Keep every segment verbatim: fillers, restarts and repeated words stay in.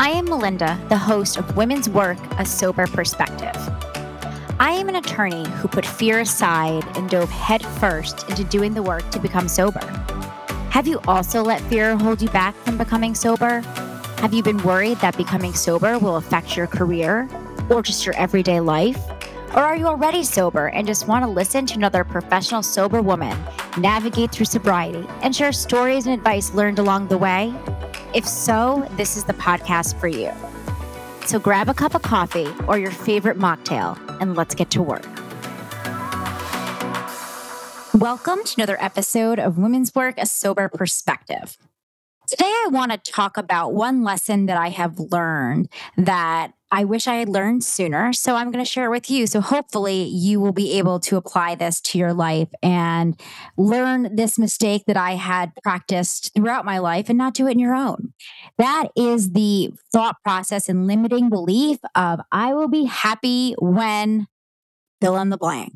I am Melinda, the host of Women's Work, A Sober Perspective. I am an attorney who put fear aside and dove headfirst into doing the work to become sober. Have you also let fear hold you back from becoming sober? Have you been worried that becoming sober will affect your career or just your everyday life? Or are you already sober and just want to listen to another professional sober woman navigate through sobriety and share stories and advice learned along the way? If so, this is the podcast for you. So grab a cup of coffee or your favorite mocktail and let's get to work. Welcome to another episode of Women's Work, A Sober Perspective. Today, I want to talk about one lesson that I have learned that I wish I had learned sooner. So I'm going to share it with you. So hopefully you will be able to apply this to your life and learn this mistake that I had practiced throughout my life and not do it in your own. That is the thought process and limiting belief of I will be happy when fill in the blank.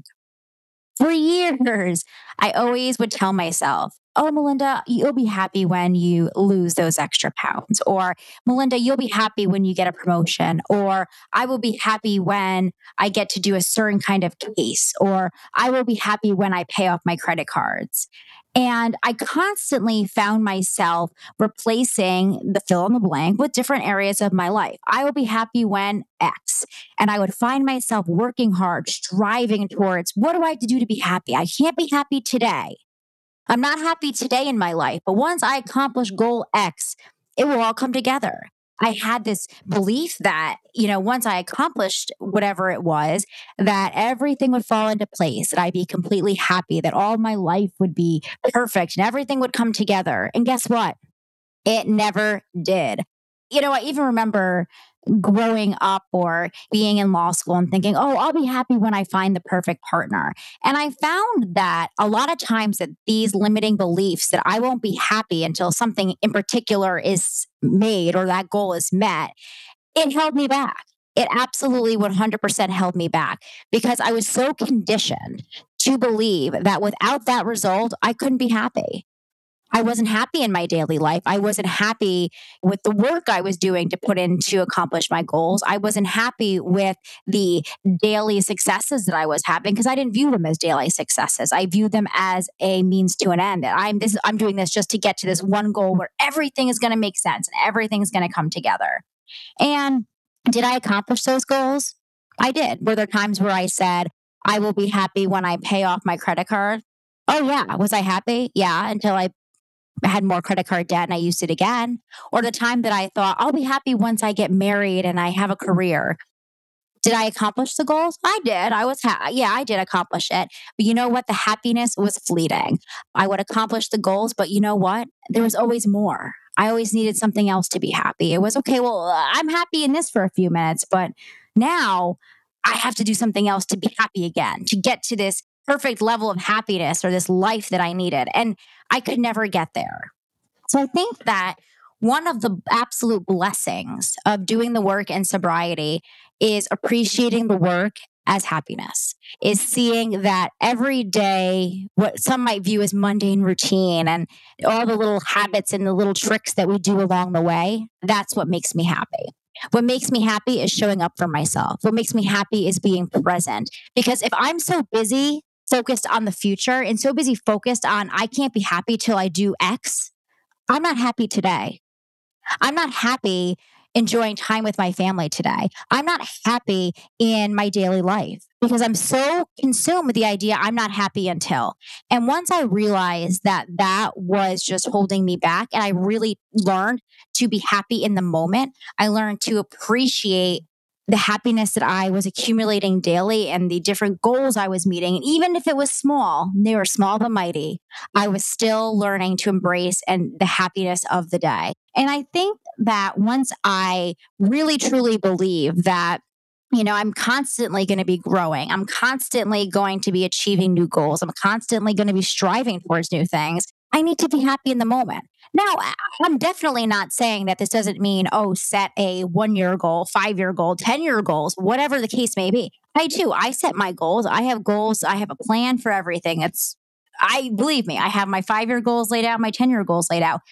For years, I always would tell myself, oh, Melinda, you'll be happy when you lose those extra pounds. Or, Melinda, you'll be happy when you get a promotion. Or, I will be happy when I get to do a certain kind of case. Or, I will be happy when I pay off my credit cards. And I constantly found myself replacing the fill in the blank with different areas of my life. I will be happy when X. And I would find myself working hard, striving towards what do I have to do to be happy? I can't be happy today. I'm not happy today in my life, but once I accomplish goal X, it will all come together. I had this belief that, you know, once I accomplished whatever it was, that everything would fall into place, that I'd be completely happy, that all my life would be perfect and everything would come together. And guess what? It never did. You know, I even remember growing up or being in law school and thinking, oh, I'll be happy when I find the perfect partner. And I found that a lot of times that these limiting beliefs that I won't be happy until something in particular is made or that goal is met, it held me back. It absolutely one hundred percent held me back because I was so conditioned to believe that without that result, I couldn't be happy. I wasn't happy in my daily life. I wasn't happy with the work I was doing to put in to accomplish my goals. I wasn't happy with the daily successes that I was having because I didn't view them as daily successes. I viewed them as a means to an end. That I'm this, I'm doing this just to get to this one goal where everything is going to make sense and everything is going to come together. And did I accomplish those goals? I did. Were there times where I said, I will be happy when I pay off my credit card? Oh, yeah. Was I happy? Yeah, until I I had more credit card debt and I used it again. Or the time that I thought, I'll be happy once I get married and I have a career. Did I accomplish the goals? I did. I was, ha- yeah, I did accomplish it. But you know what? The happiness was fleeting. I would accomplish the goals, but you know what? There was always more. I always needed something else to be happy. It was, okay, well, I'm happy in this for a few minutes, but now I have to do something else to be happy again, to get to this perfect level of happiness or this life that I needed. And I could never get there. So I think that one of the absolute blessings of doing the work in sobriety is appreciating the work as happiness, is seeing that every day, what some might view as mundane routine and all the little habits and the little tricks that we do along the way, that's what makes me happy. What makes me happy is showing up for myself. What makes me happy is being present. Because if I'm so busy focused on the future and so busy focused on I can't be happy till I do X, I'm not happy today. I'm not happy enjoying time with my family today. I'm not happy in my daily life because I'm so consumed with the idea I'm not happy until. And once I realized that that was just holding me back and I really learned to be happy in the moment, I learned to appreciate the happiness that I was accumulating daily and the different goals I was meeting. And even if it was small, they were small but mighty, I was still learning to embrace and the happiness of the day. And I think that once I really truly believe that, you know, I'm constantly going to be growing, I'm constantly going to be achieving new goals, I'm constantly going to be striving towards new things, I need to be happy in the moment. Now, I'm definitely not saying that this doesn't mean, oh, set a one-year goal, five-year goal, ten-year goals, whatever the case may be. I too, I set my goals. I have goals. I have a plan for everything. It's, I believe me, I have my five-year goals laid out, my ten-year goals laid out.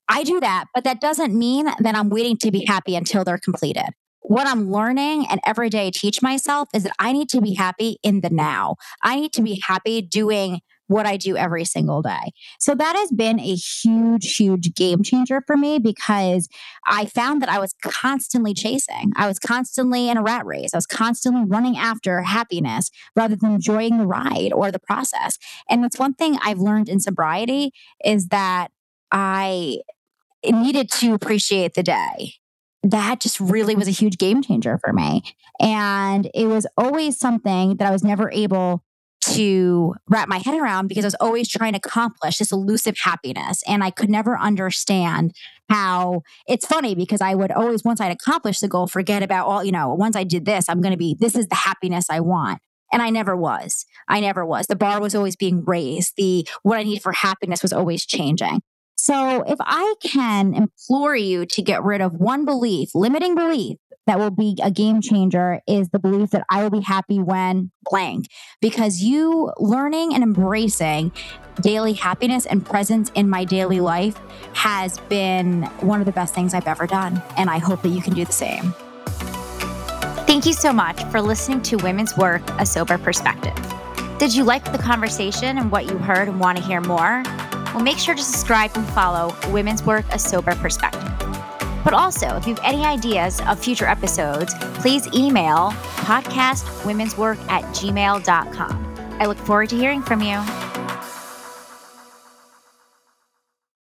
I do that, but that doesn't mean that I'm waiting to be happy until they're completed. What I'm learning and every day I teach myself is that I need to be happy in the now. I need to be happy doing what I do every single day. So that has been a huge, huge game changer for me because I found that I was constantly chasing. I was constantly in a rat race. I was constantly running after happiness rather than enjoying the ride or the process. And that's one thing I've learned in sobriety is that I needed to appreciate the day. That just really was a huge game changer for me. And it was always something that I was never able to wrap my head around because I was always trying to accomplish this elusive happiness. And I could never understand how it's funny because I would always, once I'd accomplished the goal, forget about all, you know, once I did this, I'm going to be, this is the happiness I want. And I never was. I never was. The bar was always being raised. The what I need for happiness was always changing. So if I can implore you to get rid of one belief, limiting belief that will be a game changer is the belief that I will be happy when blank. Because you learning and embracing daily happiness and presence in my daily life has been one of the best things I've ever done. And I hope that you can do the same. Thank you so much for listening to Women's Work, A Sober Perspective. Did you like the conversation and what you heard and want to hear more? Well, make sure to subscribe and follow Women's Work, A Sober Perspective. But also, if you have any ideas of future episodes, please email podcastwomenswork at gmail dot com. I look forward to hearing from you.